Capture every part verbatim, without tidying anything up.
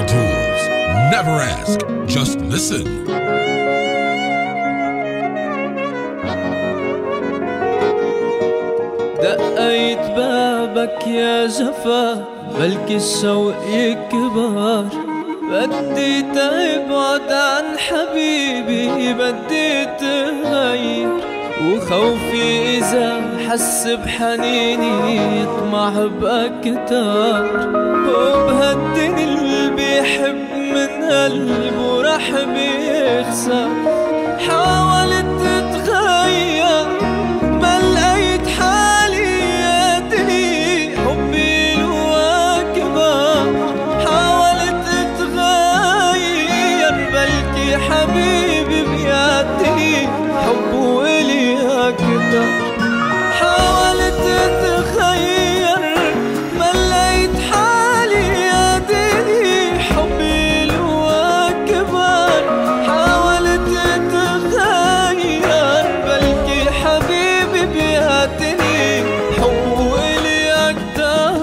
Tools. Never ask, just listen. دقيت بابك يا جفا، بلكي الشوق يكبر. بدي تبعد عن حبيبي، بدي تغير، وخوفي إذا حس بحنيني يطمع بأكتر. وبهالدنيا اللي بيحب من قلبه رح بيخسر. حاولت تتغير ما لقيت حالي، يا دنيا حبي له أكبر. حاولت تتغير بلكي حبيبي بيدي حبه إلي أكتر. حاولت تتغير ما لقيت حالي، يا دنيا حبي له أكبر. حاولت تتغير بلكي حبيبي بيدي حبه إلي أكتر.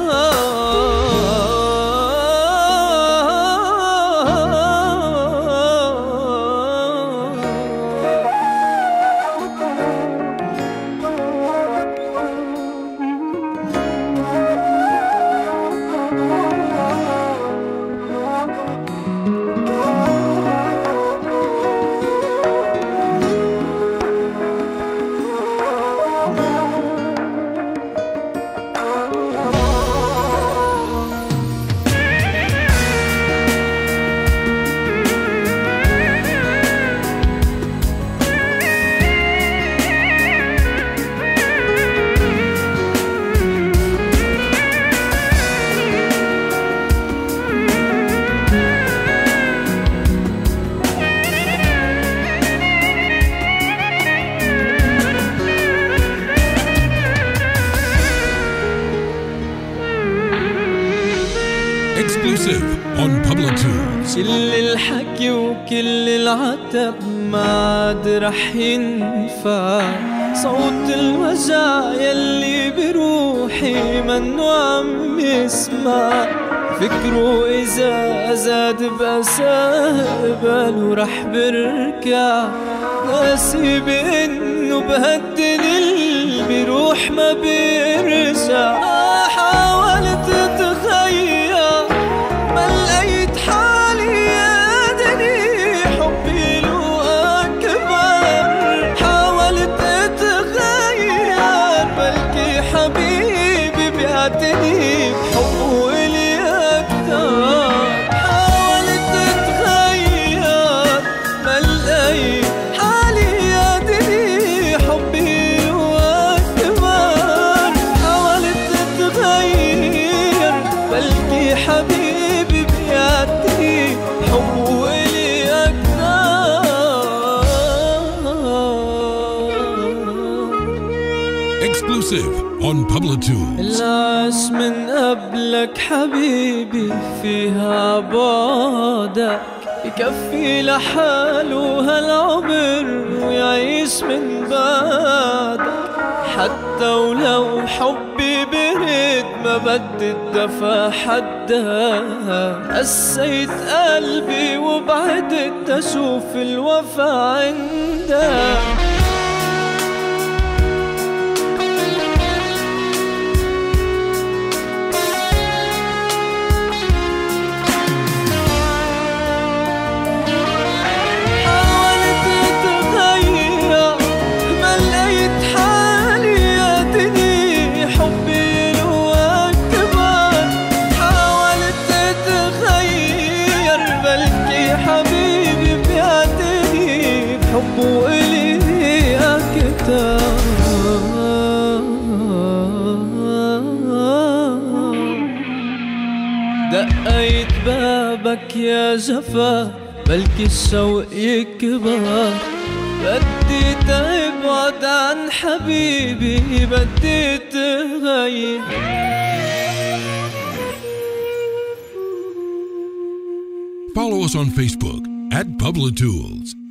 Exclusive on Pablo Tools. كل الحكي وكل العتب ما عاد رح ينفع. صوت الوجع يلي بروحي منو عم يسمع. فكرو إذا زاد بأسى قباله رح بركع. ناسي بإنه بهالدنيا اللي بيروح ما بيرجع. حاولت تتغير ما لقيت حالي، يا دنيا حبي له أكبر. حاولت تتغير بلكي حبيبي بيعتني حبه إلي أكتر. حاولت تتغير ما لقيت حالي، يا دنيا حبي له أكبر. حاولت تتغير بلكي حبيبي بيعتني حبه إلي أكتر. Exclusive on Pablo Tools. العاش من قبلك حبيبي فيها بعدك، يكفي لحاله هالعمر ويعيش من بعدك. حتى ولو حبي برد ما بدي الدفا حدا. قسيت قلبي وبعدت أشوف الوفا عندك. حبه إلي أكتر. دقيت بابك يا جفا، بلكي الشوق يكبر. بدي تبعد عن حبيبي، بدي تغير. Follow us on Facebook at Pablo Tools.